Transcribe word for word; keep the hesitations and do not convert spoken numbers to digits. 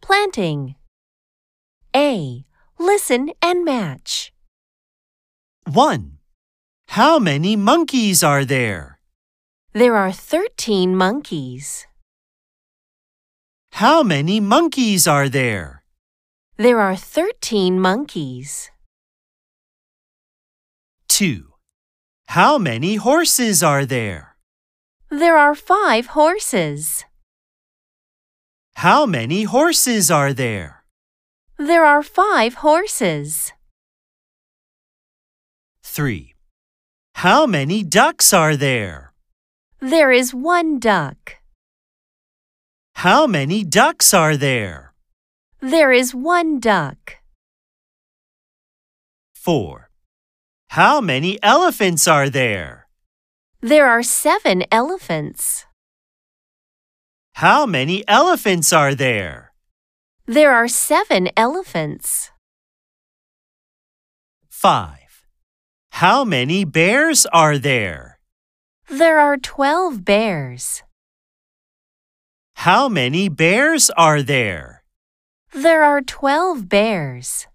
Planting. A. Listen and match. one. How many monkeys are there? There are thirteen monkeys. How many monkeys are there? There are thirteen monkeys. two. How many horses are there? There are five horses. How many horses are there? There are five horses. three. How many ducks are there? There is one duck. How many ducks are there? There is one duck. four. How many elephants are there? There are seven elephants. How many elephants are there? There are seven elephants. five. How many bears are there? There are twelve bears. How many bears are there? There are twelve bears.